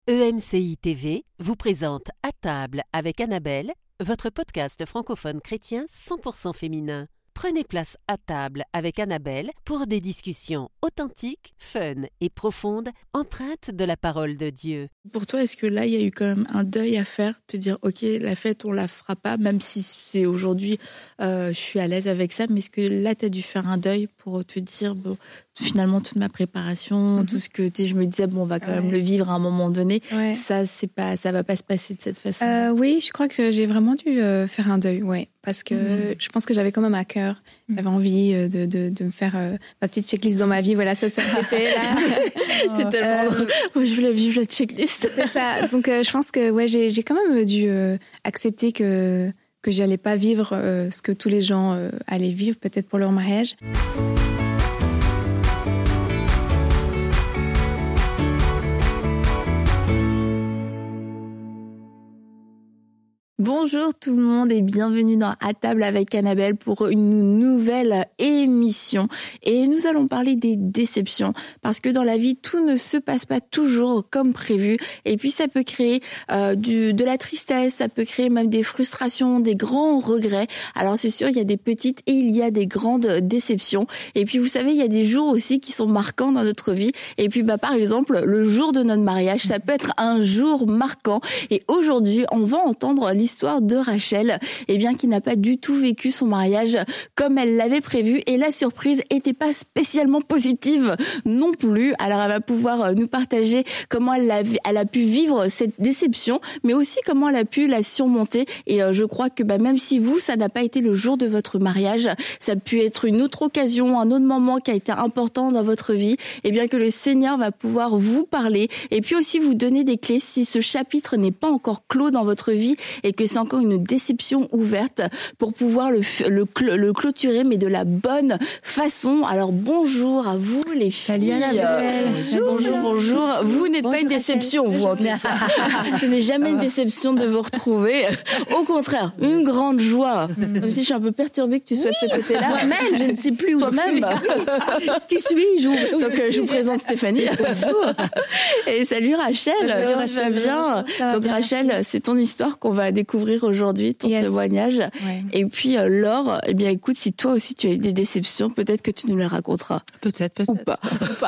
EMCI TV vous présente À table avec Annabelle, votre podcast francophone chrétien 100% féminin. Prenez place à table avec Annabelle pour des discussions authentiques, fun et profondes, empreintes de la parole de Dieu. Pour toi, est-ce que là, il y a eu quand même un deuil à faire, te dire, ok, la fête, on la fera pas, même si c'est aujourd'hui, je suis à l'aise avec ça, mais est-ce que là, tu as dû faire un deuil pour te dire, bon, finalement, toute ma préparation, tout ce que je me disais, bon, on va quand même le vivre à un moment donné, ça va pas se passer de cette façon. Oui, je crois que j'ai vraiment dû faire un deuil, parce que je pense que j'avais quand même à cœur, j'avais envie de me faire ma petite checklist dans ma vie, voilà, ça s'est fait là. T'es tellement... Moi, je voulais vivre la checklist. C'est ça, donc je pense que j'ai quand même dû accepter que j'allais pas vivre ce que tous les gens allaient vivre, peut-être pour leur mariage. Bonjour tout le monde et bienvenue dans À table avec Annabelle pour une nouvelle émission. Et nous allons parler des déceptions parce que dans la vie, tout ne se passe pas toujours comme prévu. Et puis ça peut créer de la tristesse, ça peut créer même des frustrations, des grands regrets. Alors c'est sûr, il y a des petites et il y a des grandes déceptions. Et puis vous savez, il y a des jours aussi qui sont marquants dans notre vie. Et puis par exemple, le jour de notre mariage, ça peut être un jour marquant. Et aujourd'hui, on va entendre l'histoire de Rachel, qui n'a pas du tout vécu son mariage comme elle l'avait prévu, et la surprise était pas spécialement positive non plus. Alors elle va pouvoir nous partager comment elle a pu vivre cette déception, mais aussi comment elle a pu la surmonter. Et je crois que même si ça n'a pas été le jour de votre mariage, ça a pu être une autre occasion, un autre moment qui a été important dans votre vie, et bien que le Seigneur va pouvoir vous parler et puis aussi vous donner des clés si ce chapitre n'est pas encore clos dans votre vie et que c'est encore une déception ouverte pour pouvoir le clôturer, mais de la bonne façon. Alors bonjour à vous les filles. Salut Annabelle. Bonjour. Vous n'êtes pas une déception, Rachel. Vous en tout cas. Ce n'est jamais une déception de vous retrouver. Au contraire, une grande joie. Même si je suis un peu perturbée que tu sois de ce côté-là. Moi-même, je ne sais plus où toi-même. Qui suis-je? Donc je vous présente Stéphanie. Bonjour. Et salut Rachel. Bonjour, Rachel. Ça va bien? Donc bien. Rachel, c'est ton histoire qu'on va découvrir aujourd'hui, ton témoignage. Ouais. Et puis Laure, écoute, si toi aussi tu as eu des déceptions, peut-être que tu nous les raconteras. Peut-être. Ou pas.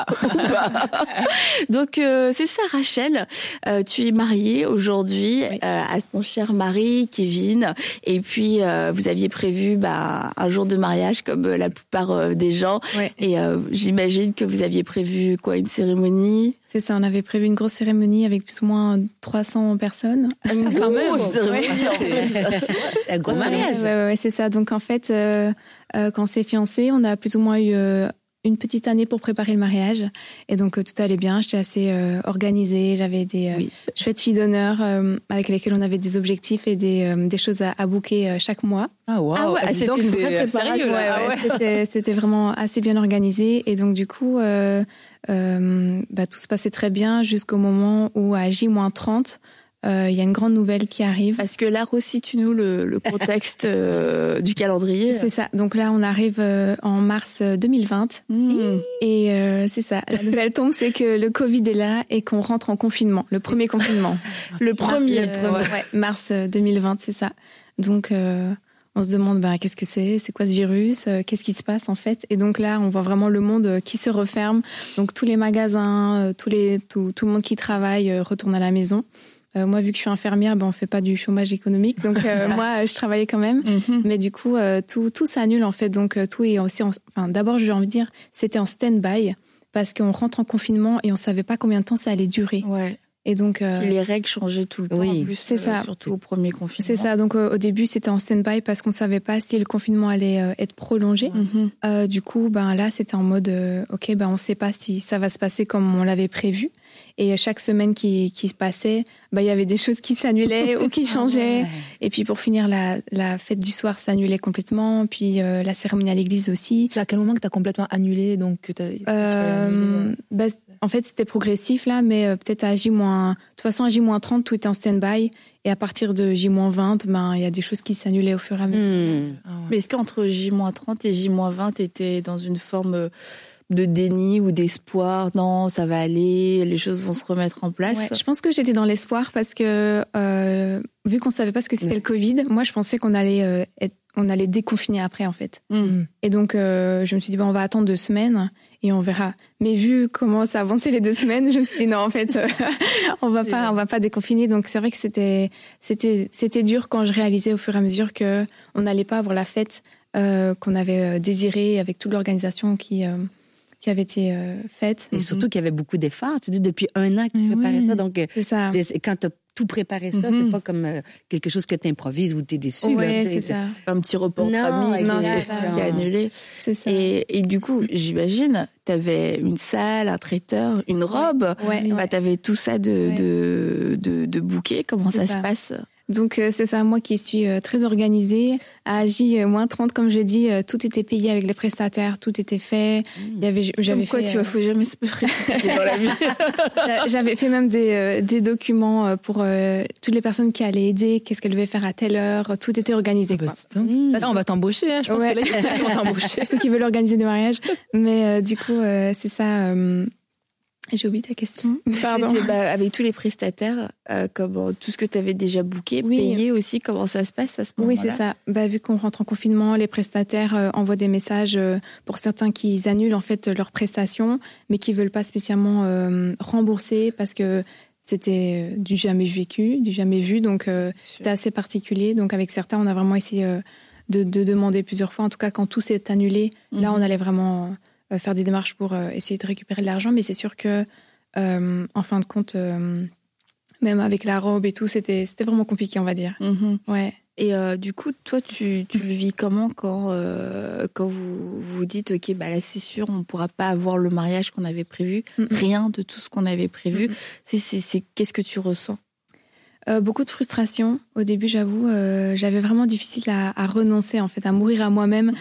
Donc c'est ça Rachel, tu es mariée aujourd'hui à ton cher mari Kevin, et puis vous aviez prévu un jour de mariage comme la plupart des gens, et j'imagine que vous aviez prévu une cérémonie. C'est ça, on avait prévu une grosse cérémonie avec plus ou moins 300 personnes. Une grosse cérémonie. C'est un gros mariage. Ouais, c'est ça. Donc en fait, quand on s'est fiancés, on a plus ou moins eu une petite année pour préparer le mariage. Et donc tout allait bien, j'étais assez organisée. J'avais des chouettes filles d'honneur avec lesquelles on avait des objectifs et des choses à booker chaque mois. Ah wow. C'était une vraie préparation. C'était vraiment assez bien organisé. Et donc du coup... tout se passait très bien jusqu'au moment où à J-30, il y a une grande nouvelle qui arrive. Parce que là, resitue-nous le contexte du calendrier. C'est ça. Donc là, on arrive en mars 2020. Et c'est ça. La nouvelle tombe, c'est que le Covid est là et qu'on rentre en confinement. Le premier confinement. le premier. Mars 2020, c'est ça. Donc... on se demande qu'est-ce que c'est quoi ce virus, qu'est-ce qui se passe en fait. Et donc là, on voit vraiment le monde qui se referme. Donc tous les magasins, tout le monde qui travaille retourne à la maison. Moi, vu que je suis infirmière, on fait pas du chômage économique. Donc moi, je travaillais quand même. Mais du coup, tout s'annule en fait. Donc tout est aussi... d'abord, j'ai envie de dire, c'était en stand-by parce qu'on rentre en confinement et on savait pas combien de temps ça allait durer. Ouais. Et donc les règles changeaient tout le temps, en plus, c'est ça. Surtout au premier confinement. C'est ça. Donc au début, c'était en stand-by parce qu'on savait pas si le confinement allait être prolongé. Du coup, là, c'était en mode on sait pas si ça va se passer comme on l'avait prévu. Et chaque semaine qui se passait, il y avait des choses qui s'annulaient ou qui changeaient. Et puis pour finir, la fête du soir s'annulait complètement. Puis la cérémonie à l'église aussi. C'est à quel moment que tu as complètement annulé En fait, c'était progressif là, mais peut-être à de toute façon à J-30, tout était en stand-by. Et à partir de J-20, il y a des choses qui s'annulaient au fur et à mesure. Mais est-ce qu'entre J-30 et J-20, tu étais dans une forme de déni ou d'espoir? Non, ça va aller, les choses vont se remettre en place. Ouais, je pense que j'étais dans l'espoir parce que vu qu'on savait pas ce que c'était le Covid, moi je pensais qu'on allait déconfiner après en fait. Et donc je me suis dit on va attendre 2 semaines et on verra. Mais vu comment ça avançait les 2 semaines, je me suis dit non en fait on va pas déconfiner. Donc c'est vrai que c'était dur quand je réalisais au fur et à mesure que on n'allait pas avoir la fête qu'on avait désirée avec toute l'organisation qui avait été faite. Et surtout qu'il y avait beaucoup d'efforts. Tu dis depuis 1 an que tu préparais ça. Donc, c'est ça. Quand tu as tout préparé ça, c'est pas comme quelque chose que tu improvises ou tu es déçu. Ouais, là, c'est ça. Un petit repos en famille qui est annulé. C'est ça. Et du coup, j'imagine, tu avais une salle, un traiteur, une robe. Tu avais tout ça de bouquet. Comment ça se passe? Donc c'est ça, moi qui suis très organisée, à J-30 comme je dis, tout était payé avec les prestataires, tout était fait. J'avais fait. Tu vois, faut jamais se précipiter dans la vie. J'avais fait même des documents pour toutes les personnes qui allaient aider, qu'est-ce qu'elles devaient faire à telle heure, tout était organisé. On va t'embaucher, hein, je pense que là, ils vont t'embaucher. Ceux qui veulent organiser des mariages, mais du coup c'est ça. J'ai oublié ta question. Pardon. Avec tous les prestataires, tout ce que tu avais déjà booké, payé aussi, comment ça se passe à ce moment-là? Oui, c'est ça. Vu qu'on rentre en confinement, les prestataires envoient des messages pour certains qui annulent en fait leurs prestations, mais qui veulent pas spécialement rembourser parce que c'était du jamais vécu, du jamais vu, donc c'était assez particulier. Donc avec certains, on a vraiment essayé de demander plusieurs fois. En tout cas, quand tout s'est annulé, là, on allait vraiment faire des démarches pour essayer de récupérer de l'argent, mais c'est sûr que en fin de compte, même avec la robe et tout, c'était vraiment compliqué, on va dire. Ouais. Et du coup, toi, tu le vis comment quand vous vous dites, ok, là c'est sûr, on ne pourra pas avoir le mariage qu'on avait prévu, rien de tout ce qu'on avait prévu. Qu'est-ce que tu ressens? Beaucoup de frustration. Au début, j'avoue, j'avais vraiment difficile à renoncer, en fait, à mourir à moi-même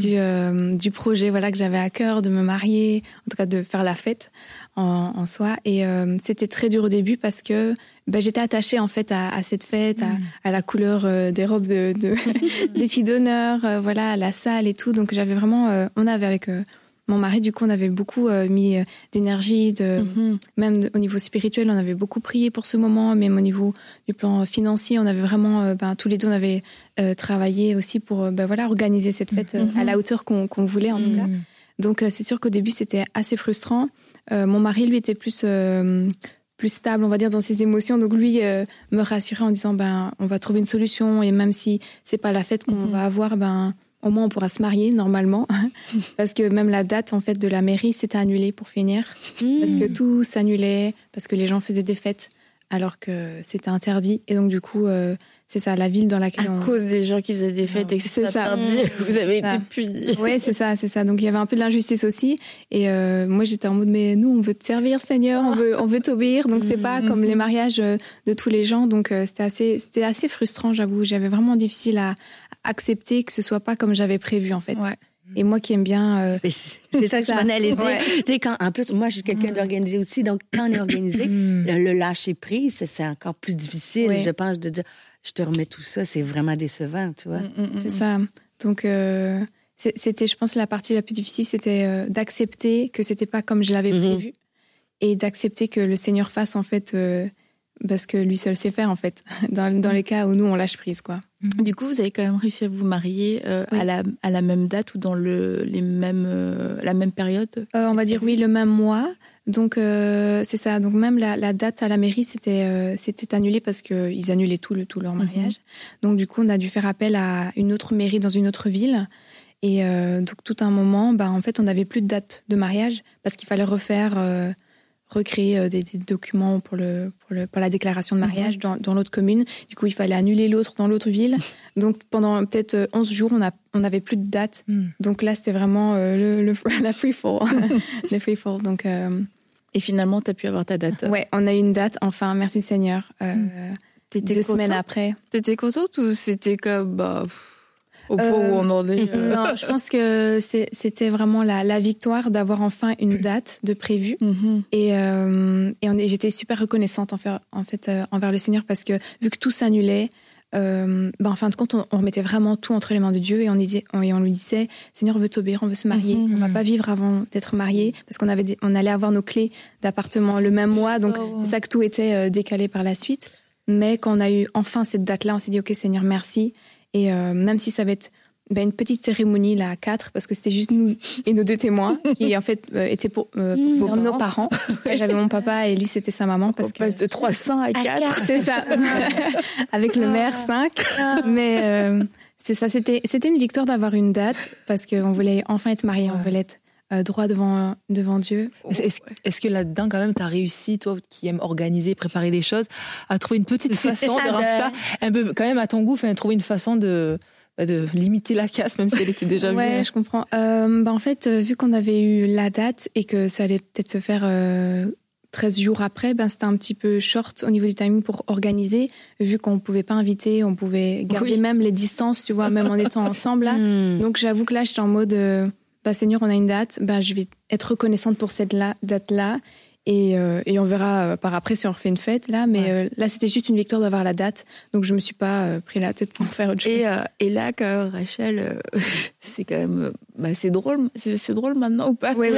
du projet, que j'avais à cœur de me marier, en tout cas de faire la fête en soi. Et c'était très dur au début parce que j'étais attachée en fait à cette fête, à la couleur des robes des filles d'honneur, à la salle et tout. Donc j'avais vraiment, on avait avec mon mari, du coup, on avait beaucoup mis d'énergie, même au niveau spirituel, on avait beaucoup prié pour ce moment, même au niveau du plan financier, on avait vraiment, tous les deux, on avait travaillé aussi pour organiser cette fête à la hauteur qu'on voulait, en tout cas. Donc, c'est sûr qu'au début, c'était assez frustrant. Mon mari, lui, était plus stable, on va dire, dans ses émotions. Donc, lui me rassurait en disant, on va trouver une solution, et même si c'est pas la fête qu'on va avoir, au moins, on pourra se marier, normalement. Parce que même la date, en fait, de la mairie, s'était annulée pour finir. Parce que tout s'annulait, parce que les gens faisaient des fêtes, alors que c'était interdit. Et donc, du coup, c'est ça, la ville dans laquelle À cause des gens qui faisaient des fêtes et que c'est interdit, vous avez été punis. Oui, c'est ça. Donc, il y avait un peu de l'injustice aussi. Et moi, j'étais en mode, mais nous, on veut te servir, Seigneur, on veut t'obéir. Donc, c'est pas comme les mariages de tous les gens. Donc, c'était assez frustrant, j'avoue. J'avais vraiment difficile à accepter que ce soit pas comme j'avais prévu, en fait. Ouais. Et moi qui aime bien... c'est ça que je m'en allais dire. Ouais. Tu sais, en plus, moi, je suis quelqu'un d'organisé aussi. Donc, quand on est organisé, le lâcher prise, c'est encore plus difficile, je pense, de dire, je te remets tout ça. C'est vraiment décevant, tu vois. C'est ça. Donc, c'était, je pense, la partie la plus difficile, c'était d'accepter que c'était pas comme je l'avais prévu. Et d'accepter que le Seigneur fasse, en fait... parce que lui seul sait faire, en fait, dans les cas où nous, on lâche prise, quoi. Du coup, vous avez quand même réussi à vous marier à la même date ou dans la même période? On va dire oui, le même mois. Donc, c'est ça. Donc, même la date à la mairie, c'était annulé parce qu'ils annulaient tout leur mariage. Donc, du coup, on a dû faire appel à une autre mairie dans une autre ville. Et donc, tout un moment, en fait, on n'avait plus de date de mariage parce qu'il fallait recréer des documents pour la déclaration de mariage dans l'autre commune. Du coup, il fallait annuler l'autre dans l'autre ville. Donc, pendant peut-être 11 jours, on n'avait plus de date. Donc là, c'était vraiment la free fall. Le free fall. Donc, et finalement, tu as pu avoir ta date. Ouais, on a eu une date, enfin, merci Seigneur. 2 semaines après. T'étais contente ou c'était comme... au point où on en est Non, je pense que c'était vraiment la victoire d'avoir enfin une date de prévue. Et j'étais super reconnaissante en fait, envers le Seigneur parce que vu que tout s'annulait, en fin de compte, on remettait vraiment tout entre les mains de Dieu et on lui disait, Seigneur, on veut t'obéir, on veut se marier. On va pas vivre avant d'être mariés parce qu'on allait avoir nos clés d'appartement le même mois. Donc, c'est ça que tout était décalé par la suite. Mais quand on a eu enfin cette date-là, on s'est dit, OK, Seigneur, merci. Et même si ça va être une petite cérémonie là à 4, parce que c'était juste nous et nos 2 témoins qui en fait étaient pour nos parents. J'avais mon papa et lui c'était sa maman. Parce qu'on passe de 300 à 4. C'est ça. Avec le maire 5. Mais c'est ça, c'était une victoire d'avoir une date parce qu'on voulait enfin être mariés, on voulait être droit devant Dieu. Est-ce que là-dedans, quand même, tu as réussi, toi qui aimes organiser, préparer des choses, à trouver une petite façon de rendre ça un peu, quand même, à ton goût, trouver une façon de limiter la casse, même si elle était déjà venue. Ouais, je comprends. En fait, vu qu'on avait eu la date et que ça allait peut-être se faire 13 jours après, c'était un petit peu short au niveau du timing pour organiser, vu qu'on ne pouvait pas inviter, on pouvait garder même les distances, tu vois, même en étant ensemble. Là. Donc, j'avoue que là, j'étais en mode, Seigneur, on a une date, je vais être reconnaissante pour cette date-là. Et on verra par après si on refait une fête là, mais là c'était juste une victoire d'avoir la date, donc je me suis pas pris la tête pour faire autre chose. Et là, quand même, Rachel, c'est quand même, c'est drôle, c'est drôle maintenant ou pas? Oui.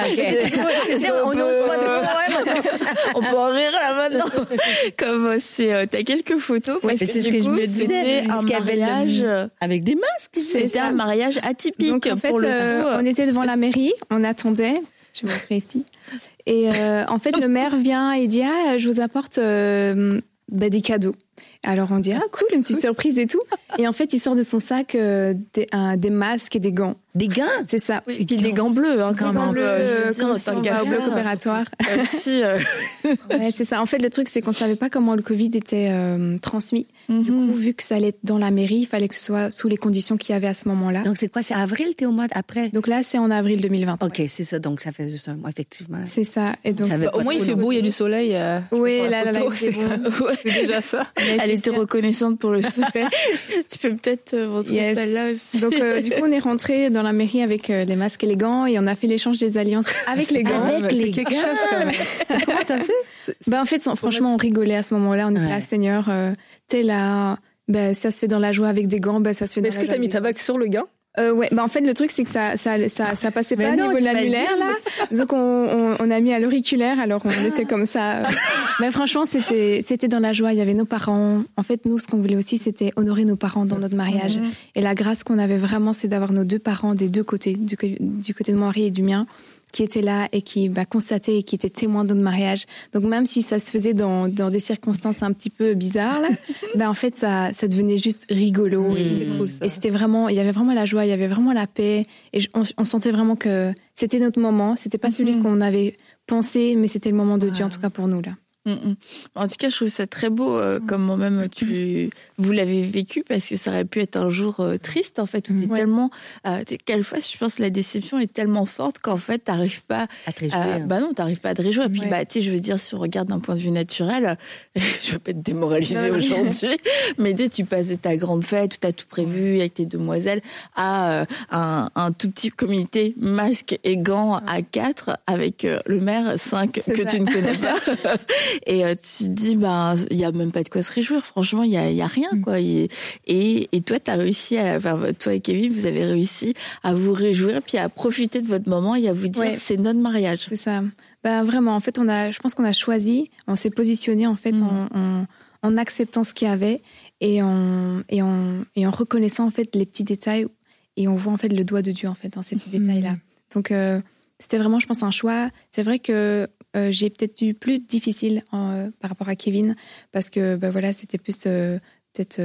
On n'ose pas trop, on peut en rire là maintenant. Comme t'as quelques photos. Ouais, c'est ce que je me disais. C'était un mariage avec des masques. C'était un mariage atypique. Donc en fait, pour le coup, on était devant la mairie, on attendait. Je vais montrer ici. Et en fait, le maire vient et dit « Ah, je vous apporte des cadeaux ». Alors on dit « Ah, cool, une petite surprise et tout ». Et en fait, il sort de son sac des masques et des gants. Des gants? C'est ça. Oui, et puis des gants bleus, quand même. Des gants bleus, au bloc opératoire. Ouais, c'est ça. En fait, le truc, c'est qu'on ne savait pas comment le Covid était transmis. Du coup, vu que ça allait être dans la mairie, il fallait que ce soit sous les conditions qu'il y avait à ce moment-là. Donc, c'est quoi? C'est avril, t'es au mois après? Donc là, c'est en avril 2020. OK, c'est ça. Donc, ça fait juste un mois, effectivement. C'est ça. Et donc, au moins, il fait beau, il y a du soleil. Oui, là, c'est déjà ça. Elle était reconnaissante pour le soleil. Tu peux peut-être montrer celle-là aussi. Donc, du coup, on est rentré dans la mairie avec les masques et les gants et on a fait l'échange des alliances avec les gants. C'est quelque chose, quand même. Comment t'as fait? En fait, franchement, on rigolait à ce moment-là. On était là, Seigneur, t'es là, ça se fait dans la joie avec des gants, ça se fait dans la joie. Est-ce que t'as mis ta bague sur le gant? Ouais, en fait, le truc, c'est que ça passait pas au niveau de l'annulaire, là. Donc, on a mis à l'auriculaire, alors on était comme ça. Mais franchement, c'était dans la joie. Il y avait nos parents. En fait, nous, ce qu'on voulait aussi, c'était honorer nos parents dans notre mariage. Et la grâce qu'on avait vraiment, c'est d'avoir nos 2 parents des 2 côtés, du côté de mon mari et du mien, qui étaient là et qui constataient et qui étaient témoins de notre mariage. Donc même si ça se faisait dans des circonstances un petit peu bizarres, là, en fait ça devenait juste rigolo. Et c'était vraiment, il y avait vraiment la joie, il y avait vraiment la paix. Et on sentait vraiment que c'était notre moment. C'était pas celui qu'on avait pensé, mais c'était le moment de Dieu, en tout cas pour nous là. En tout cas, je trouve ça très beau, comme moi-même vous l'avez vécu, parce que ça aurait pu être un jour triste, en fait, où t'es tellement, quelquefois, je pense que la déception est tellement forte qu'en fait, t'arrives pas à te réjouir. Non, t'arrives pas à te réjouir. Et puis, je veux dire, si on regarde d'un point de vue naturel, je veux pas être démoralisée aujourd'hui, mais tu passes de ta grande fête où t'as tout prévu avec tes demoiselles à un tout petit comité masque et gants à 4 avec le maire 5 que tu ne connais pas. Et tu te dis, il y a même pas de quoi se réjouir. Franchement, il y a rien, quoi. Et toi, t'as réussi toi et Kevin, vous avez réussi à vous réjouir puis à profiter de votre moment et à vous dire, c'est notre mariage. C'est ça. Vraiment, en fait, je pense qu'on a choisi, on s'est positionné, en fait, en acceptant ce qu'il y avait et en reconnaissant, en fait, les petits détails et on voit, en fait, le doigt de Dieu, en fait, dans ces petits détails-là. Donc, c'était vraiment, je pense, un choix. C'est vrai que j'ai peut-être eu plus difficile par rapport à Kevin parce que c'était plus peut-être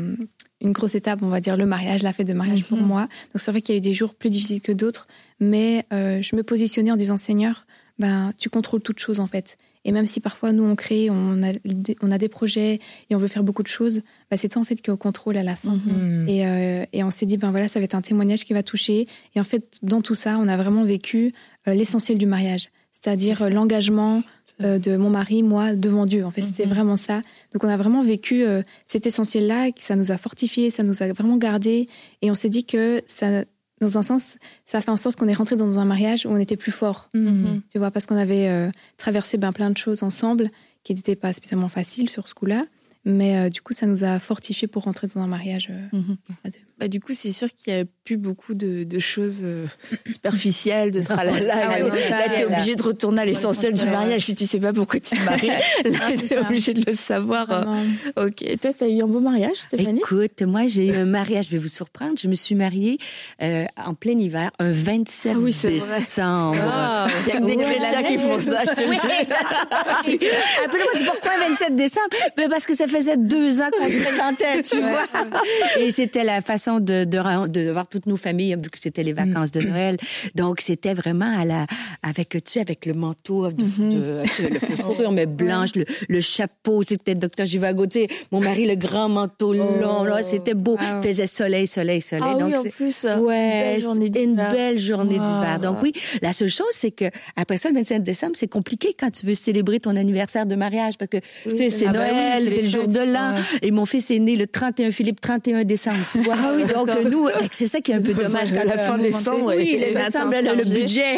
une grosse étape, on va dire le mariage, la fête de mariage pour moi. Donc c'est vrai qu'il y a eu des jours plus difficiles que d'autres, mais je me positionnais en disant Seigneur, tu contrôles toutes choses en fait. Et même si parfois nous on crée, on a des projets et on veut faire beaucoup de choses, c'est toi en fait qui est au contrôle à la fin. Et on s'est dit ça va être un témoignage qui va toucher. Et en fait dans tout ça, on a vraiment vécu l'essentiel du mariage. C'est-à-dire l'engagement de mon mari, moi, devant Dieu. En fait, c'était vraiment ça. Donc, on a vraiment vécu cet essentiel-là, ça nous a fortifiés, ça nous a vraiment gardés. Et on s'est dit que, ça, dans un sens, ça a fait en sorte qu'on est rentré dans un mariage où on était plus fort. Tu vois, parce qu'on avait traversé plein de choses ensemble qui n'étaient pas spécialement faciles sur ce coup-là. Mais du coup, ça nous a fortifiés pour rentrer dans un mariage à deux. Bah, du coup, c'est sûr qu'il n'y a plus beaucoup de choses superficielles, de tralala. Là, tu es obligé de retourner à l'essentiel du mariage. Si tu ne sais pas pourquoi tu te maries, là, tu es obligé de le savoir. Ok. Toi, tu as eu un beau mariage, Stéphanie? Écoute, moi, j'ai eu un mariage, je vais vous surprendre. Je me suis mariée en plein hiver, un 27 décembre. Il y a que des chrétiens qui font ça, je te le dis. Appelez-moi, tu dis pourquoi 27 décembre? Mais parce que ça faisait 2 ans qu'on se fréquentait, tu vois. Et c'était la façon de voir toutes nos familles, vu que c'était les vacances de Noël. Donc, c'était vraiment avec le manteau, le fourrure, mais blanche, le chapeau, c'était Dr. Givago, tu sais, mon mari, le grand manteau long, là, c'était beau. Il faisait soleil. Ah donc, oui, en plus, une belle journée d'hiver. Donc oui, la seule chose, c'est que après ça, le 27 décembre, c'est compliqué quand tu veux célébrer ton anniversaire de mariage, parce que, tu sais, c'est Noël, c'est le jour de l'an, et mon fils est né le 31 décembre, tu vois. Oui, donc nous, c'est ça qui est un peu dommage quand la fin décembre. Oui, le budget.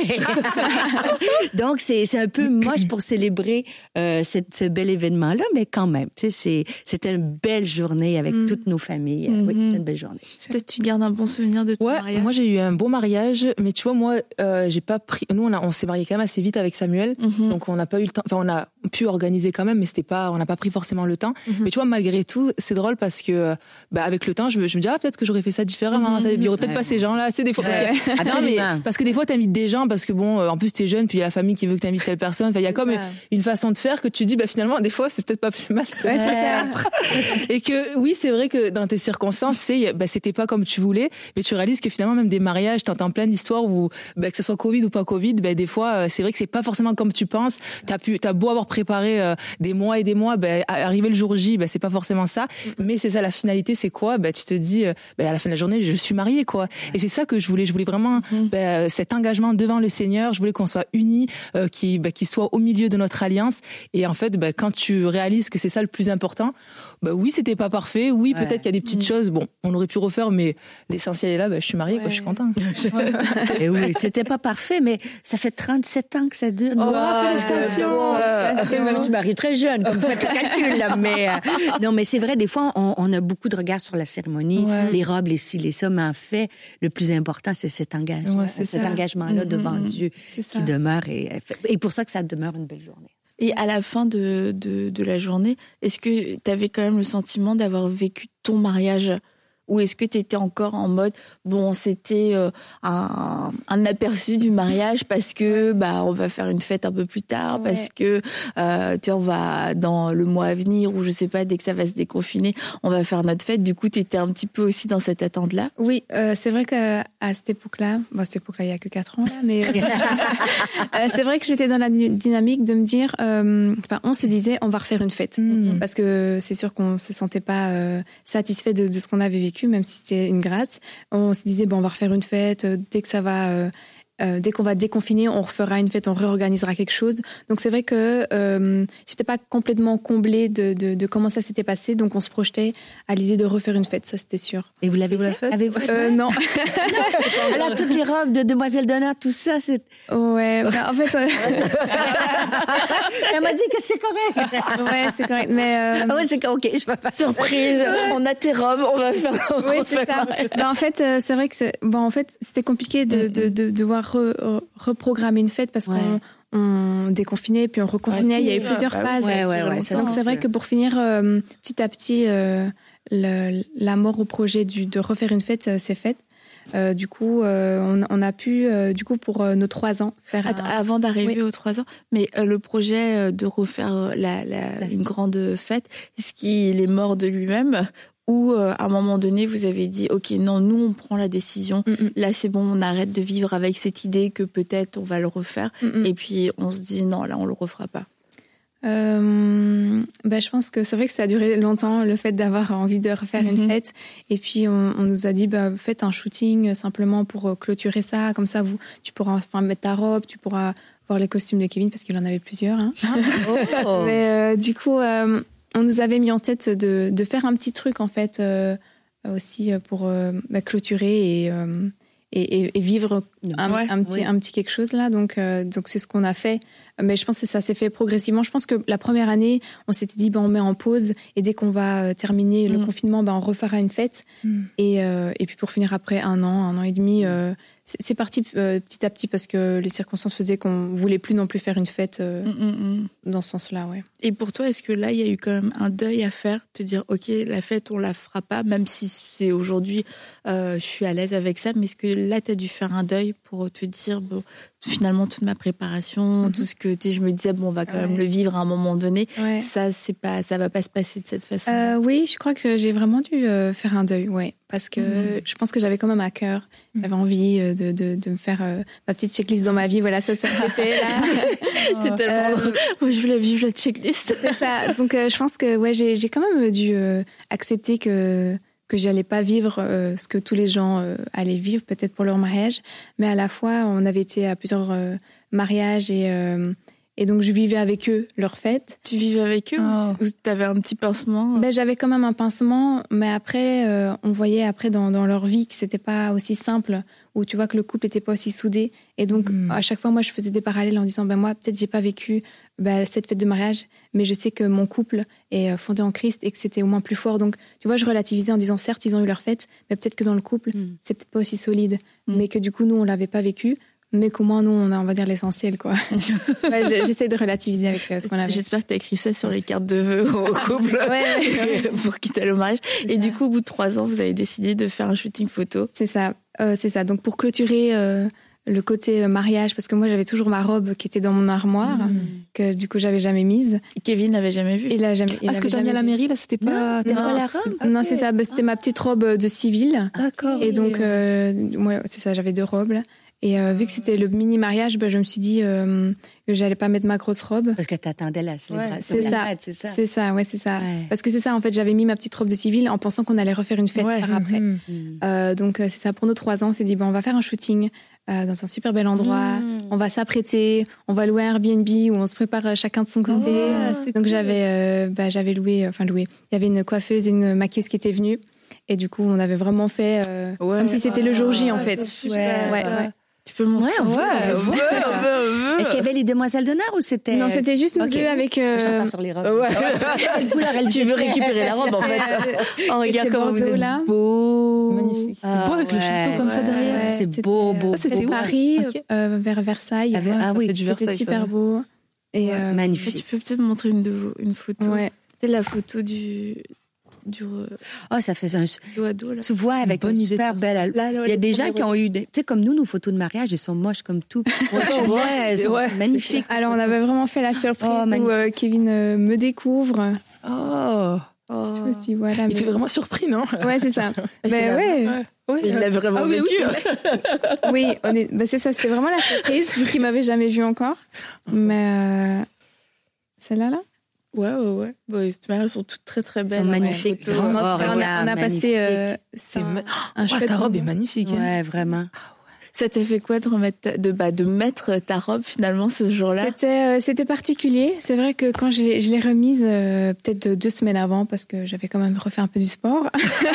Donc c'est un peu moche pour célébrer ce bel événement-là, mais quand même, tu sais, c'était une belle journée avec toutes nos familles. Oui, c'était une belle journée. Toi, tu gardes un bon souvenir de ton mariage? Moi j'ai eu un beau mariage, mais tu vois, moi j'ai pas pris. Nous on s'est mariés quand même assez vite avec Samuel, donc on n'a pas eu le temps. Enfin, on a pu organiser quand même, mais on n'a pas pris forcément le temps. Mais tu vois, malgré tout, c'est drôle parce que avec le temps, je me dis peut-être que j'aurais fait ça différemment. Il y aurait peut-être pas ces gens-là, tu sais, des fois. Parce que des fois, t'invites des gens parce que bon, en plus t'es jeune, puis il y a la famille qui veut que t'invites telle personne. Enfin, il y a comme une façon de faire que tu dis, finalement, des fois, c'est peut-être pas plus mal. Et que oui, c'est vrai que dans tes circonstances, tu sais, c'était pas comme tu voulais, mais tu réalises que finalement, même des mariages, t'entends plein d'histoires où, que ce soit Covid ou pas Covid, des fois, c'est vrai que c'est pas forcément comme tu penses. T'as beau avoir préparé des mois et des mois, arriver le jour J, c'est pas forcément ça. Mais c'est ça, la finalité, c'est quoi? Tu te dis, à la fin de la journée, je suis mariée, quoi. Et c'est ça que je voulais vraiment cet engagement devant le Seigneur. Je voulais qu'on soit unis, qu'il soit au milieu de notre alliance. Et en fait, quand tu réalises que c'est ça le plus important, oui, c'était pas parfait. Oui, peut-être qu'il y a des petites choses. Bon, on aurait pu refaire, mais l'essentiel est là. Je suis mariée, quoi. Je suis contente. Et oui, c'était pas parfait, mais ça fait 37 ans que ça dure. Félicitations. Même tu maries très jeune, comme faites le calcul, là. Mais non, mais c'est vrai. Des fois, on a beaucoup de regards sur la cérémonie, les robes, les ci, les ça. Mais en fait, le plus important, c'est cet engagement, engagement-là devant Dieu qui demeure. Et pour ça que ça demeure une belle journée. Et à la fin de la journée, est-ce que tu avais quand même le sentiment d'avoir vécu ton mariage? Ou est-ce que tu étais encore en mode, c'était un aperçu du mariage parce que on va faire une fête un peu plus tard, parce que on va dans le mois à venir, ou je sais pas, dès que ça va se déconfiner, on va faire notre fête. Du coup, tu étais un petit peu aussi dans cette attente-là? Oui, c'est vrai qu'à cette époque-là, il y a que 4 ans là, mais c'est vrai que j'étais dans la dynamique de me dire, on se disait, on va refaire une fête, parce que c'est sûr qu'on se sentait pas satisfait de ce qu'on avait vécu, même si c'était une grâce. On se disait, on va refaire une fête, dès qu'on va déconfiner, on refera une fête, on réorganisera quelque chose. Donc c'est vrai que j'étais pas complètement comblée de comment ça s'était passé, donc on se projetait à l'idée de refaire une fête, ça c'était sûr. Et vous l'avez fait? Avez-vous fait? Non. Alors toutes les robes de demoiselle d'honneur, tout ça, c'est... Ouais, en fait... Elle m'a dit que c'est correct. Ouais, c'est correct, mais... oui, c'est ok, je peux pas. Surprise, on a tes robes, on va faire... Oui, c'est ça. En fait, c'est vrai que c'était compliqué de devoir reprogrammer une fête parce qu'on déconfinait puis on reconfinait. Il y a eu plusieurs phases. Donc c'est vrai que pour finir petit à petit, la mort au projet de refaire une fête s'est faite. Du coup, on a pu, pour nos 3 ans, faire... Avant d'arriver aux 3 ans, mais le projet de refaire une grande fête, est-ce qu'il est mort de lui-même? Ou à un moment donné, vous avez dit, ok, non, nous on prend la décision. Là, c'est bon, on arrête de vivre avec cette idée que peut-être on va le refaire. Et puis on se dit, non, là, on le refera pas. Je pense que c'est vrai que ça a duré longtemps, le fait d'avoir envie de refaire une fête. Et puis on nous a dit, faites un shooting simplement pour clôturer ça. Comme ça, tu pourras mettre ta robe, tu pourras voir les costumes de Kevin parce qu'il en avait plusieurs. Hein. Mais du coup. On nous avait mis en tête de faire un petit truc, en fait, aussi pour clôturer et et vivre un petit quelque chose là. Donc c'est ce qu'on a fait. Mais je pense que ça s'est fait progressivement. Je pense que la première année, on s'était dit, on met en pause et dès qu'on va terminer le confinement, on refera une fête. Et puis pour finir après un an et demi, c'est parti petit à petit parce que les circonstances faisaient qu'on voulait plus non plus faire une fête dans ce sens-là, ouais. Et pour toi, est-ce que là, il y a eu quand même un deuil à faire, te dire, ok, la fête, on la fera pas, même si c'est aujourd'hui, je suis à l'aise avec ça, mais est-ce que là, tu as dû faire un deuil pour te dire, finalement, toute ma préparation, tout ce que je me disais, on va quand même le vivre à un moment donné, ça va pas se passer de cette façon. Oui, je crois que j'ai vraiment dû faire un deuil, ouais. Parce que je pense que j'avais quand même à cœur, j'avais envie de me faire ma petite checklist dans ma vie. Voilà, ça s'est fait là. T'es tellement... Moi, je voulais vivre la checklist. C'est ça. Donc, je pense que j'ai quand même dû accepter que j'allais pas vivre ce que tous les gens allaient vivre, peut-être pour leur mariage. Mais à la fois, on avait été à plusieurs mariages et donc, je vivais avec eux leur fête. Tu vivais avec eux ou t'avais un petit pincement? J'avais quand même un pincement, mais après, on voyait après dans leur vie que c'était pas aussi simple, où tu vois que le couple était pas aussi soudé. Et donc, à chaque fois, moi, je faisais des parallèles en disant, moi, peut-être j'ai pas vécu cette fête de mariage, mais je sais que mon couple est fondé en Christ et que c'était au moins plus fort. Donc, tu vois, je relativisais en disant, certes, ils ont eu leur fête, mais peut-être que dans le couple, c'est peut-être pas aussi solide. Mais que du coup, nous, on l'avait pas vécu. Mais qu'au moins, nous, on va dire l'essentiel, quoi. J'essaie de relativiser avec ce qu'on avait. J'espère que tu as écrit ça sur les cartes de vœux au couple pour quitter le mariage. Et du coup, au bout de 3 ans, vous avez décidé de faire un shooting photo. C'est ça. Donc, pour clôturer le côté mariage, parce que moi, j'avais toujours ma robe qui était dans mon armoire, que du coup, j'avais jamais mise. Kevin n'avait jamais vu. Il a jamais. Parce que t'as mis à la mairie, là, c'était pas la robe. Non, c'est ça. C'était ma petite robe de civile. D'accord. Et donc, moi, c'est ça. J'avais 2 robes. Et vu que c'était le mini-mariage, je me suis dit que j'allais pas mettre ma grosse robe. Parce que t'attendais la célébration. C'est ça. C'est ça. Ouais. Parce que c'est ça, en fait, j'avais mis ma petite robe de civile en pensant qu'on allait refaire une fête par après. Donc, c'est ça, pour nos 3 ans, on s'est dit, on va faire un shooting dans un super bel endroit. On va s'apprêter, on va louer un Airbnb où on se prépare chacun de son côté. Donc, cool. J'avais loué. Il y avait une coiffeuse et une maquilleuse qui étaient venues. Et du coup, on avait vraiment fait comme si c'était le jour J, en fait. Ouais. Tu peux montrer on veut. Est-ce qu'il y avait les demoiselles d'honneur ou c'était... Non, c'était juste nous deux avec... Je pas sur les robes. Tu veux récupérer la robe, en fait. Oh, regarde comment vous êtes là. Beau. Magnifique. C'est beau avec le château comme ça derrière. Ouais, c'est beau. C'était Paris, vers Versailles. C'était super beau. Et magnifique. Tu peux peut-être montrer une photo. Ouais. C'est la photo du ça fait un dos à dos là. Tu vois avec une super belle. Il y a des gens qui ont eu tu sais comme nous nos photos de mariage, elles sont moches comme tout. Elles sont magnifiques. Alors on avait vraiment fait la surprise où Kevin me découvre. Je me suis dit, voilà. Il fait vraiment surpris, non? Ouais, c'est ça. Il l'a vraiment vécu. Oui, c'est ça. C'était vraiment la surprise vu qu'il m'avait jamais vu encore. Mais celle-là là. Ouais. Les elles sont toutes très très belles. Elles sont magnifiques. On a passé un chouette. Ta robe est magnifique. Ouais, vraiment. Ça t'a fait quoi de mettre ta robe finalement ce jour-là? C'était particulier. C'est vrai que quand je l'ai remise peut-être 2 semaines avant parce que j'avais quand même refait un peu du sport.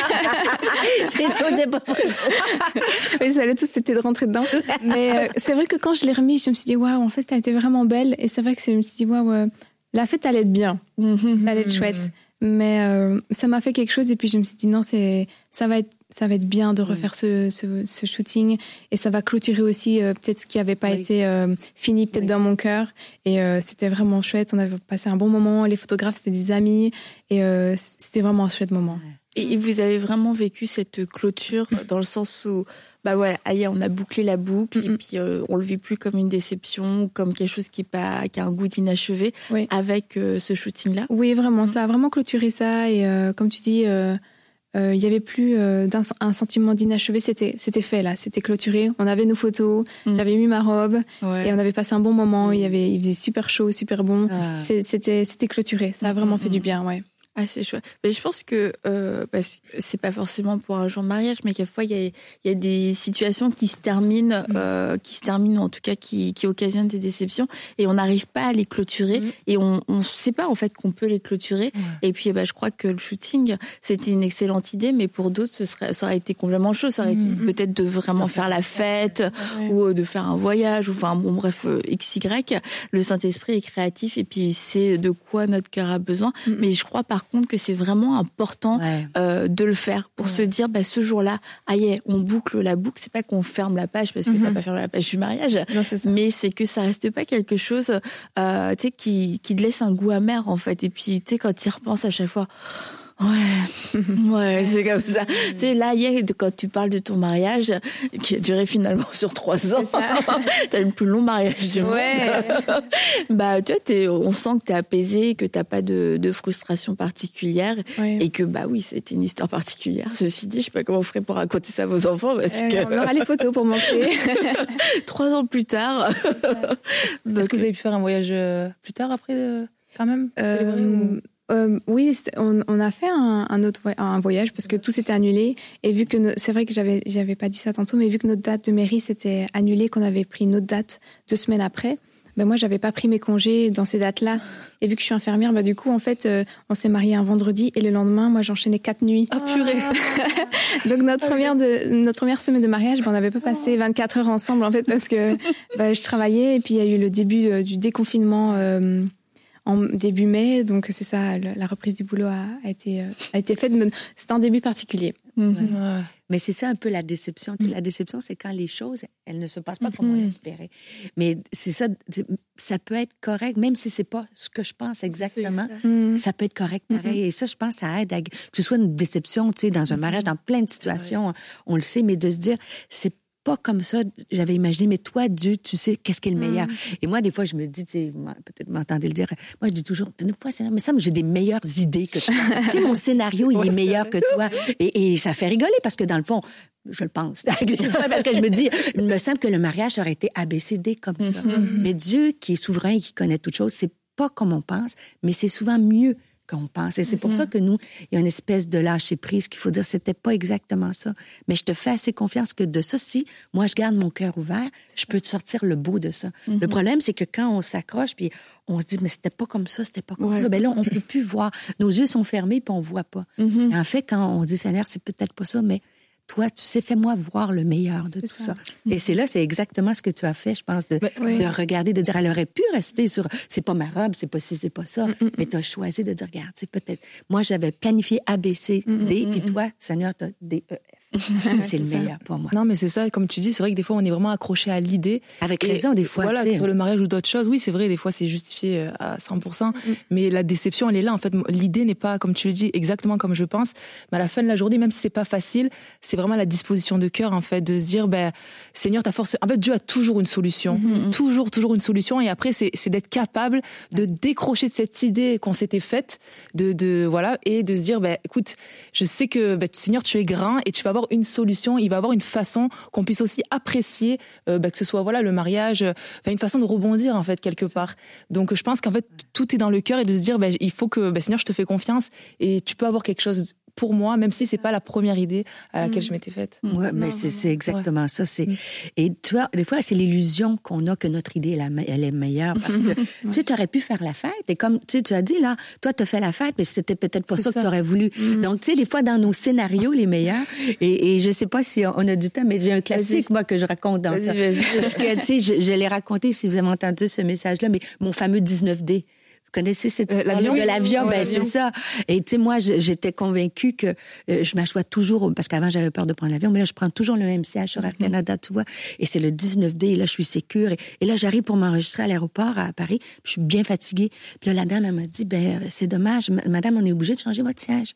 C'est pas possible. Oui, ça allait tout, c'était de rentrer dedans. Mais c'est vrai que quand je l'ai remise, je me suis dit waouh, en fait, elle était vraiment belle. Et c'est vrai que je me suis dit waouh. La fête allait être bien, ça allait être chouette, mais ça m'a fait quelque chose et puis je me suis dit non, ça va être bien de refaire ce shooting et ça va clôturer aussi peut-être ce qui n'avait pas été fini peut-être dans mon cœur et c'était vraiment chouette, on avait passé un bon moment, les photographes c'était des amis et c'était vraiment un chouette moment. Et vous avez vraiment vécu cette clôture dans le sens où on a bouclé la boucle et puis on le vit plus comme une déception, comme quelque chose qui a un goût d'inachevé avec ce shooting-là. Oui, vraiment, ça a vraiment clôturé ça et comme tu dis, il y avait plus un sentiment d'inachevé, c'était fait là, c'était clôturé. On avait nos photos, j'avais mis ma robe et on avait passé un bon moment. Il faisait super chaud, super bon. C'était clôturé, ça a vraiment fait du bien, ouais. Ah, c'est chouette. Mais je pense que parce que c'est pas forcément pour un jour de mariage, mais quelquefois il y a des situations qui se terminent, en tout cas qui occasionnent des déceptions, et on n'arrive pas à les clôturer, et on sait pas en fait qu'on peut les clôturer. Et puis je crois que le shooting c'était une excellente idée, mais pour d'autres ça aurait été complètement chaud. Ça aurait été peut-être de vraiment faire la fête ou de faire un voyage, ou enfin bon bref XY. Le Saint-Esprit est créatif et puis c'est de quoi notre cœur a besoin. Mais je crois par contre que c'est vraiment important de le faire pour se dire ce jour-là, on boucle la boucle. C'est pas qu'on ferme la page parce que t'as pas fermé la page du mariage, non, mais c'est que ça reste pas quelque chose qui te laisse un goût amer en fait. Et puis quand tu y repenses à chaque fois, ouais, c'est comme ça. C'est là, quand tu parles de ton mariage, qui a duré finalement sur 3 ans, t'as le plus long mariage du monde. Tu vois, on sent que t'es apaisé, que t'as pas de frustration particulière, et que c'était une histoire particulière. Ceci dit, je sais pas comment vous ferez pour raconter ça à vos enfants, parce que on aura les photos pour montrer. 3 ans plus tard. Est-ce que vous avez pu faire un voyage plus tard après, quand même, oui, on a fait un voyage parce que tout s'était annulé, et vu que c'est vrai que j'avais pas dit ça tantôt, mais vu que notre date de mairie s'était annulée, qu'on avait pris une autre date 2 semaines après, moi j'avais pas pris mes congés dans ces dates-là, et vu que je suis infirmière, du coup en fait on s'est mariés un vendredi et le lendemain moi j'enchaînais 4 nuits. Ah purée. Donc notre première semaine de mariage, on n'avait pas passé 24 heures ensemble en fait, parce que je travaillais, et puis il y a eu le début du déconfinement en début mai, donc c'est ça, la reprise du boulot a été faite. C'est un début particulier. Mais c'est ça un peu la déception. La déception, c'est quand les choses, elles ne se passent pas comme on l'espérait. Mais c'est ça, ça peut être correct, même si c'est pas ce que je pense exactement, ça peut être correct pareil. Et ça, je pense, ça aide que ce soit une déception, dans un mariage, dans plein de situations, on le sait, mais de se dire, c'est pas comme ça, j'avais imaginé, mais toi, Dieu, tu sais qu'est-ce qui est le meilleur. Et moi, des fois, je me dis, peut-être m'entendez le dire, moi, je dis toujours, une fois, Seigneur, mais ça, j'ai des meilleures idées que toi. Mon scénario, il est meilleur que toi. Et ça fait rigoler, parce que dans le fond, je le pense. Parce que je me dis, il me semble que le mariage aurait été ABCD comme ça. Mais Dieu, qui est souverain et qui connaît toutes choses, c'est pas comme on pense, mais c'est souvent mieux qu'on pense. Et c'est pour ça que nous, il y a une espèce de lâcher prise qu'il faut dire, c'était pas exactement ça. Mais je te fais assez confiance que de ça, si moi je garde mon cœur ouvert, je peux te sortir le beau de ça. Le problème, c'est que quand on s'accroche, puis on se dit, mais c'était pas comme ça, c'était pas comme ça. Ben là, on peut plus voir. Nos yeux sont fermés, puis on voit pas. Et en fait, quand on dit, Seigneur, c'est peut-être pas ça, mais toi, tu sais, fais-moi voir le meilleur de tout ça. Et c'est exactement ce que tu as fait, je pense, de regarder, de dire, elle aurait pu rester sur, c'est pas ma robe, c'est pas ci, c'est pas ça, mais tu as choisi de dire, regarde, c'est peut-être, moi, j'avais planifié A, B, C, D, puis toi, Seigneur, tu as D, E, F. C'est le meilleur pour moi. Non, mais c'est ça, comme tu dis, c'est vrai que des fois, on est vraiment accroché à l'idée. Avec raison, des fois. Voilà, sur le mariage ou d'autres choses, oui, c'est vrai, des fois, c'est justifié à 100%, mais la déception, elle est là. En fait, l'idée n'est pas, comme tu le dis, exactement comme je pense, mais à la fin de la journée, même si c'est pas facile, c'est vraiment la disposition de cœur, en fait, de se dire, Seigneur, t'as forcé. En fait, Dieu a toujours une solution. Toujours une solution. Et après, c'est d'être capable de décrocher de cette idée qu'on s'était faite, voilà, et de se dire, écoute, je sais que, Seigneur, tu es grand et tu vas avoir une solution, il va avoir une façon qu'on puisse aussi apprécier, que ce soit, voilà, le mariage, une façon de rebondir, en fait, quelque part. Donc, je pense qu'en fait, tout est dans le cœur, et de se dire, il faut que, Seigneur, je te fais confiance et tu peux avoir quelque chose pour moi, même si c'est pas la première idée à laquelle je m'étais faite. Ouais, mais c'est exactement ça. Et tu vois, des fois, c'est l'illusion qu'on a que notre idée, elle est meilleure, parce que, tu aurais pu faire la fête, et comme, tu as dit, là, toi, t'as fait la fête, mais c'était peut-être pas ça que t'aurais voulu. Donc, tu sais, des fois, dans nos scénarios, les meilleurs, et je sais pas si on a du temps, mais j'ai un classique, moi, que je raconte dans ça. Parce que, tu sais, je l'ai raconté, si vous avez entendu ce message-là, mais mon fameux 19D. Vous connaissez cette histoire de l'avion? C'est ça. Et tu sais, moi, j'étais convaincue que je m'assois toujours, parce qu'avant, j'avais peur de prendre l'avion, mais là, je prends toujours le même siège sur Air Canada, tu vois. Et c'est le 19D, et là, je suis sécure. Et là, j'arrive pour m'enregistrer à l'aéroport à Paris, puis je suis bien fatiguée. Puis là, la dame, elle m'a dit, c'est dommage, madame, on est obligé de changer votre siège.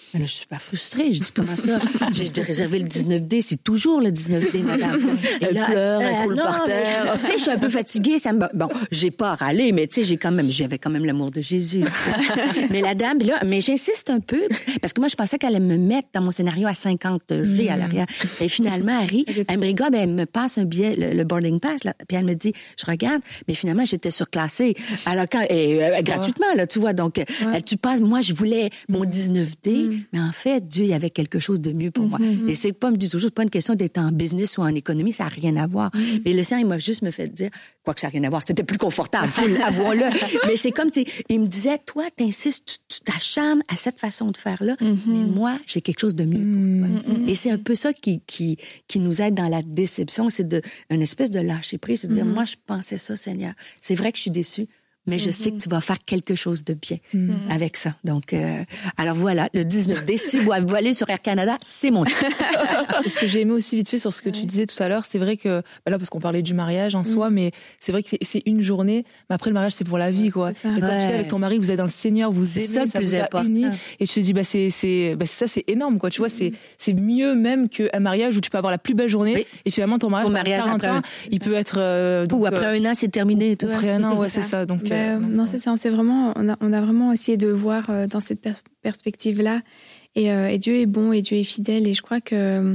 Mais là, je suis super frustrée. Je dis, comment ça? J'ai réservé le 19D. C'est toujours le 19D, madame. Elle pleure, elle se roule par terre. Tu sais, je suis un peu fatiguée. Bon, j'ai pas râlé, mais tu sais, j'avais quand même l'amour de Jésus. Mais la dame, là, mais j'insiste un peu, parce que moi, je pensais qu'elle allait me mettre dans mon scénario à 50 G à l'arrière. Et finalement, elle me rigole, elle me passe un billet, le boarding pass, là, puis elle me dit, je regarde, mais finalement, j'étais surclassée. Alors, gratuitement, là, tu vois. Donc, tu passes, moi, je voulais mon 19D, mais en fait, Dieu, il y avait quelque chose de mieux pour moi. Et c'est pas, me dit toujours, c'est pas une question d'être en business ou en économie, ça n'a rien à voir. Mais le Seigneur, il m'a juste me fait dire, quoi que ça n'a rien à voir, c'était plus confortable, faut l'avouons-le. Mais c'est comme, tu sais, il me disait, toi, t'insistes, tu t'acharnes à cette façon de faire-là, mais moi, j'ai quelque chose de mieux pour toi. Et c'est un peu ça qui nous aide dans la déception, c'est une espèce de lâcher prise, c'est de dire, moi, je pensais ça, Seigneur. C'est vrai que je suis déçue, mais je sais que tu vas faire quelque chose de bien avec ça. Donc, alors voilà, le 19D, si vous allez sur Air Canada, c'est mon site. Ce que j'ai aimé aussi vite fait sur ce que tu disais tout à l'heure, c'est vrai que, là, parce qu'on parlait du mariage en soi, mais c'est vrai que c'est une journée, mais après le mariage, c'est pour la vie, quoi. Et quand tu es avec ton mari, vous êtes dans le Seigneur, vous aimez, ça vous a unis, et tu te dis, c'est énorme, quoi. Tu vois, c'est mieux même qu'un mariage où tu peux avoir la plus belle journée, et finalement, ton mariage, 40 ans, il peut être, ou après un an, c'est terminé, toi. Après un an, ouais, c'est ça. Donc, non, c'est ça. C'est vraiment, on a vraiment essayé de voir dans cette perspective-là. Et Dieu est bon et Dieu est fidèle. Et je crois que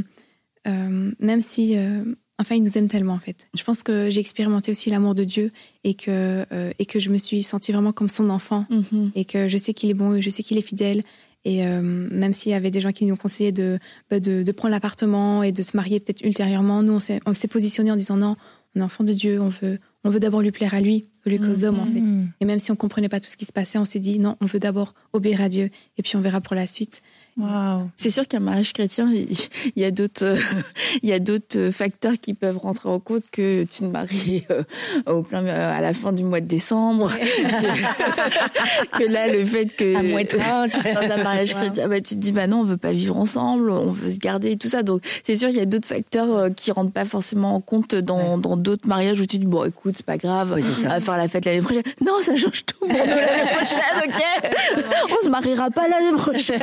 même si, il nous aime tellement en fait. Je pense que j'ai expérimenté aussi l'amour de Dieu et que je me suis sentie vraiment comme son enfant et que je sais qu'il est bon et je sais qu'il est fidèle. Et même s'il y avait des gens qui nous conseillaient de prendre l'appartement et de se marier peut-être ultérieurement, nous on s'est positionné en disant non, on est enfant de Dieu, on veut d'abord lui plaire à lui qu'aux hommes en fait. Et même si on comprenait pas tout ce qui se passait, on s'est dit non, on veut d'abord obéir à Dieu et puis on verra pour la suite. Wow. C'est sûr qu'un mariage chrétien, il y a d'autres facteurs qui peuvent rentrer en compte que tu te maries à la fin du mois de décembre. Que là, le fait que à moins 30 dans un mariage chrétien, tu te dis non, on veut pas vivre ensemble, on veut se garder et tout ça. Donc c'est sûr qu'il y a d'autres facteurs qui rentrent pas forcément en compte dans d'autres mariages où tu te dis écoute, c'est pas grave, on va faire la fête l'année prochaine. Non, ça change tout pour nous l'année prochaine, ok. On se mariera pas l'année prochaine.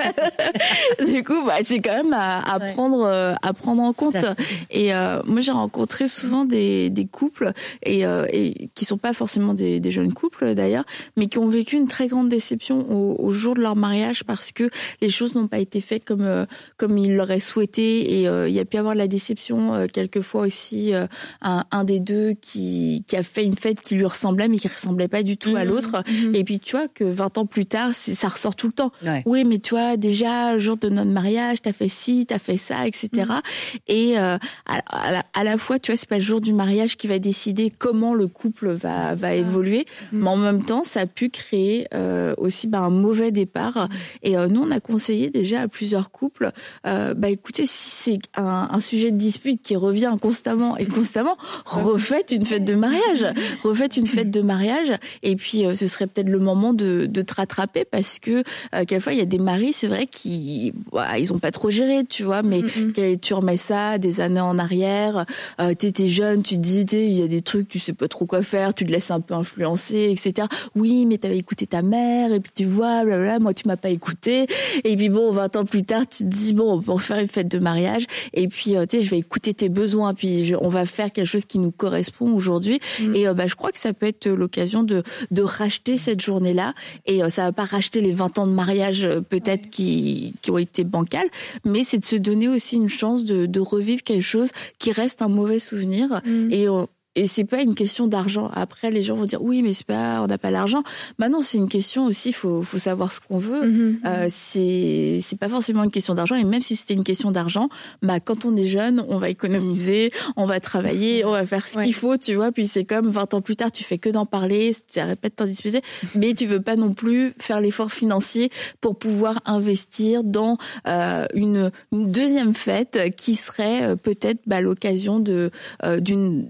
Du coup, c'est quand même à prendre en compte. Et moi, j'ai rencontré souvent des couples et qui sont pas forcément des jeunes couples d'ailleurs, mais qui ont vécu une très grande déception au jour de leur mariage parce que les choses n'ont pas été faites comme ils l'auraient souhaité. Et il y a pu avoir de la déception quelquefois aussi un des deux qui a fait une fête qui lui ressemblait mais qui ressemblait pas du tout à l'autre. Et puis tu vois que 20 ans plus tard, ça ressort tout le temps. Ouais. Oui, mais tu vois déjà le jour de notre mariage, t'as fait ci, t'as fait ça, etc. Et à la fois, tu vois, c'est pas le jour du mariage qui va décider comment le couple va évoluer, mais en même temps, ça a pu créer aussi un mauvais départ. Et nous, on a conseillé déjà à plusieurs couples, écoutez, si c'est un sujet de dispute qui revient constamment, refaites une fête de mariage. Refaites une fête de mariage. Et puis, ce serait peut-être le moment de te rattraper parce que quelquefois, il y a des maris, c'est vrai, qui ils ont pas trop géré, tu vois, mais tu remets ça des années en arrière, t'étais jeune, tu te dis, il y a des trucs, tu sais pas trop quoi faire, tu te laisses un peu influencer, etc. Oui, mais t'avais écouté ta mère, et puis tu vois, blablabla, moi tu m'as pas écouté. Et puis 20 ans plus tard, tu te dis, on peut faire une fête de mariage, et puis je vais écouter tes besoins, puis on va faire quelque chose qui nous correspond aujourd'hui. Et je crois que ça peut être l'occasion de racheter cette journée-là, et ça va pas racheter les 20 ans de mariage peut-être qui ont été bancales, mais c'est de se donner aussi une chance de revivre quelque chose qui reste un mauvais souvenir. Et c'est pas une question d'argent. Après, les gens vont dire oui, mais on n'a pas l'argent. Non, c'est une question aussi. Faut savoir ce qu'on veut. C'est pas forcément une question d'argent. Et même si c'était une question d'argent, quand on est jeune, on va économiser, on va travailler, on va faire ce qu'il faut, tu vois. Puis c'est comme 20 ans plus tard, tu fais que d'en parler, tu n'arrêtes pas de t'en disposer, mais tu veux pas non plus faire l'effort financier pour pouvoir investir dans une deuxième fête qui serait peut-être l'occasion d'une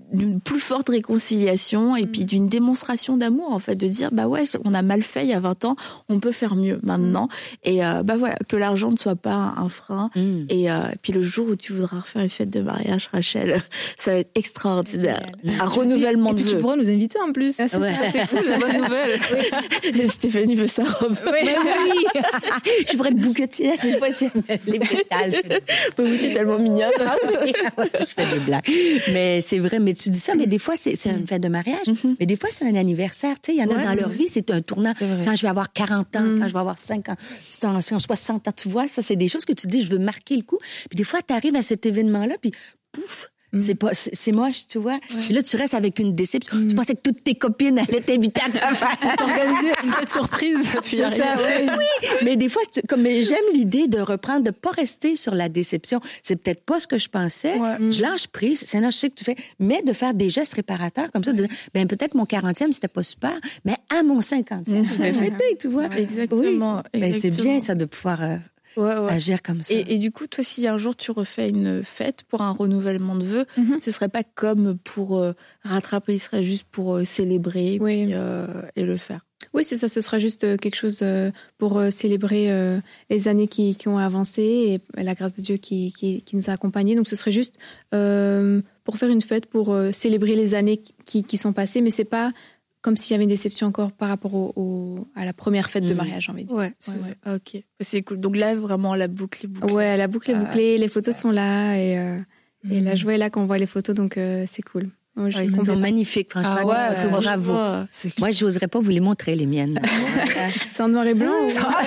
plus forte réconciliation et puis d'une démonstration d'amour, en fait, de dire, bah ouais, on a mal fait il y a 20 ans, on peut faire mieux maintenant. Et bah voilà, que l'argent ne soit pas un frein. Et puis le jour où tu voudras refaire une fête de mariage, Rachel, ça va être extraordinaire. Un renouvellement de vœux. Tu pourras nous inviter en plus. Ah, c'est C'est cool, la bonne nouvelle. Stéphanie veut sa robe. Mais oui. Je pourrais être bouquetière, je sais pas si les pétales. Oui, t'es tellement mignonne. Je fais des blagues. Mais c'est vrai, mais tu dis ça, mais des fois, c'est une fête de mariage, mais des fois, c'est un anniversaire. Tu sais, il y en a dans leur vie, c'est un tournant. Quand je vais avoir 40 ans, quand je vais avoir 50, c'est en 60 ans, tu vois, ça, c'est des choses que tu dis, je veux marquer le coup. Puis des fois, tu arrives à cet événement-là, puis pouf, c'est moche, tu vois. Puis là, tu restes avec une déception. Tu pensais que toutes tes copines allaient t'inviter à ta fête. T'organiser une fête surprise, puis C'est ça, Oui, mais des fois, mais j'aime l'idée de reprendre, de pas rester sur la déception. C'est peut-être pas ce que je pensais. Je lâche prise. C'est là, je sais que tu fais, mais de faire des gestes réparateurs comme ça, de dire, ben peut-être mon 40e c'était pas super, mais à mon 50e, je vais fêter, tu vois. Exactement. Oui. Ben, c'est bien ça de pouvoir agir comme ça. Et du coup, toi, si un jour tu refais une fête pour un renouvellement de vœux, ce serait pas comme pour rattraper, ce serait juste pour célébrer et le faire. Oui, c'est ça, ce sera juste quelque chose pour célébrer les années qui ont avancé et la grâce de Dieu qui nous a accompagnés. Donc ce serait juste pour faire une fête, pour célébrer les années qui sont passées, mais c'est pas comme s'il y avait une déception encore par rapport à la première fête de mariage, j'ai envie de dire. Ouais. Ok, c'est cool. Donc là, vraiment, la boucle est bouclée. Ouais, la boucle est bouclée, les photos sont là et la joie est là quand on voit les photos, donc c'est cool. Ils sont magnifiques, franchement. Bravo. Moi, je n'oserais pas vous les montrer, les miennes. C'est en noir et blanc.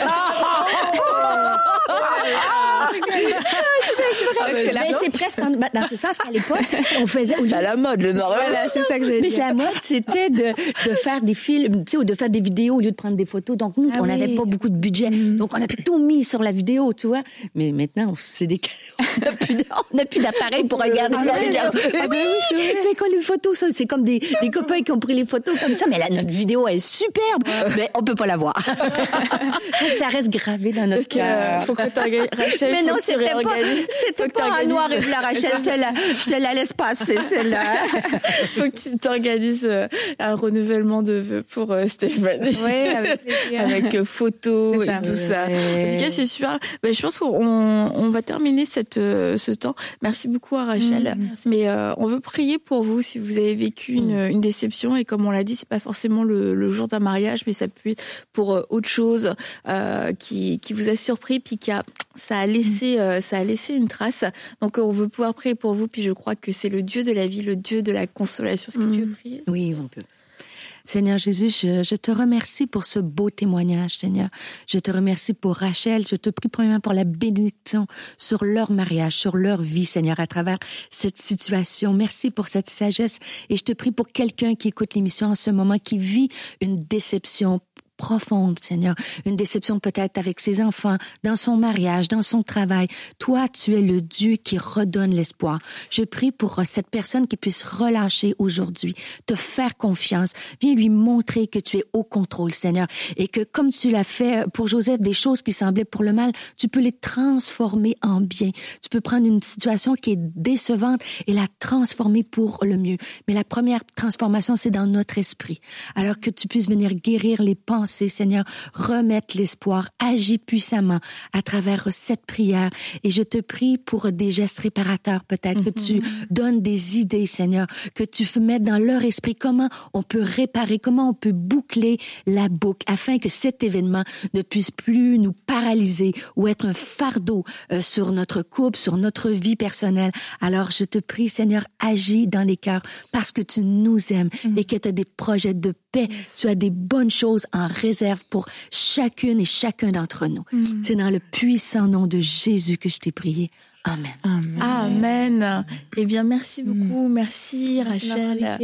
Mais c'est presque dans ce sens qu'à l'époque, on faisait. C'est à la mode, le noir et blanc. Voilà, c'est ça que j'ai dit. Mais la mode, c'était de faire des films, tu sais, ou de faire des vidéos au lieu de prendre des photos. Donc, nous, on n'avait pas beaucoup de budget. Donc, on a tout mis sur la vidéo, tu vois. Mais maintenant, on n'a plus d'appareil pour regarder la vidéo. Ah ben oui, c'est vrai. Fait qu'on les photos, ça, c'est comme des copains qui ont pris les photos comme ça. Mais là, notre vidéo est superbe. Mais on peut pas la voir. Donc, ça reste gravé dans notre cœur. Faut que t'organises. Rachel, mais non, c'était pas en noir et blanc, Rachel. Je te la laisse passer, celle-là. Faut que tu t'organises un renouvellement de vœux pour Stéphanie. Oui, avec plaisir. Avec photos et tout ça. En tout cas, c'est super. Je pense qu'on va terminer ce temps. Merci beaucoup à Rachel. Mais on veut prier pour vous si vous avez vécu une déception. Et comme on l'a dit, c'est pas forcément le jour d'un mariage, mais ça peut être pour autre chose qui vous a surpris, puis ça a laissé une trace. Donc on veut pouvoir prier pour vous, puis je crois que c'est le Dieu de la vie, le Dieu de la consolation. Est-ce que tu veux prier? Oui, on peut. Seigneur Jésus, je te remercie pour ce beau témoignage, Seigneur. Je te remercie pour Rachel. Je te prie premièrement pour la bénédiction sur leur mariage, sur leur vie, Seigneur, à travers cette situation. Merci pour cette sagesse. Et je te prie pour quelqu'un qui écoute l'émission en ce moment, qui vit une déception profonde, Seigneur. Une déception peut-être avec ses enfants, dans son mariage, dans son travail. Toi, tu es le Dieu qui redonne l'espoir. Je prie pour cette personne qui puisse relâcher aujourd'hui, te faire confiance. Viens lui montrer que tu es au contrôle, Seigneur, et que comme tu l'as fait pour Joseph, des choses qui semblaient pour le mal, tu peux les transformer en bien. Tu peux prendre une situation qui est décevante et la transformer pour le mieux. Mais la première transformation, c'est dans notre esprit. Alors que tu puisses venir guérir les pensées, Seigneur, remettre l'espoir, agis puissamment à travers cette prière. Et je te prie pour des gestes réparateurs, peut-être, que tu donnes des idées, Seigneur, que tu mettes dans leur esprit comment on peut réparer, comment on peut boucler la boucle, afin que cet événement ne puisse plus nous paralyser ou être un fardeau sur notre couple, sur notre vie personnelle. Alors, je te prie, Seigneur, agis dans les cœurs parce que tu nous aimes et que tu as des projets de paix, tu as des bonnes choses en réserve pour chacune et chacun d'entre nous. C'est dans le puissant nom de Jésus que je t'ai prié. Amen. Amen. Amen. Eh bien, merci beaucoup. Merci Rachel.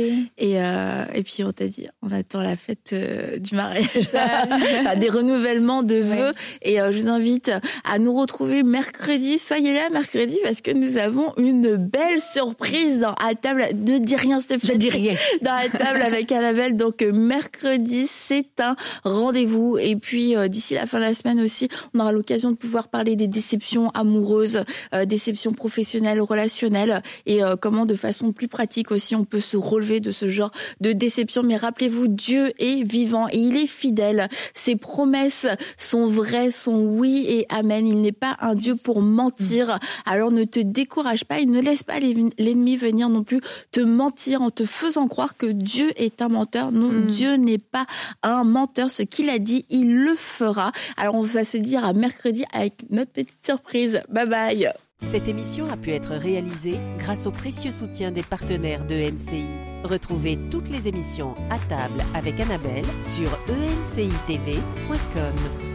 Et puis, on t'a dit, on attend la fête du mariage, des renouvellements de vœux. Et je vous invite à nous retrouver mercredi. Soyez là mercredi parce que nous avons une belle surprise à table. Ne dis rien, Stéphane. Je dis rien. Dans la table avec Annabelle. Donc, mercredi, c'est un rendez-vous. Et puis, d'ici la fin de la semaine aussi, on aura l'occasion de pouvoir parler des déceptions amoureuses, déception professionnelle, relationnelle, et comment de façon plus pratique aussi on peut se relever de ce genre de déception. Mais rappelez-vous, Dieu est vivant et il est fidèle. Ses promesses sont vraies, sont oui et amen. Il n'est pas un Dieu pour mentir. Alors ne te décourage pas et ne laisse pas l'ennemi venir non plus te mentir en te faisant croire que Dieu est un menteur. Non, Dieu n'est pas un menteur. Ce qu'il a dit, il le fera. Alors on va se dire à mercredi avec notre petite surprise. Bye bye. Cette émission a pu être réalisée grâce au précieux soutien des partenaires de MCI. Retrouvez toutes les émissions à table avec Annabelle sur emcitv.com.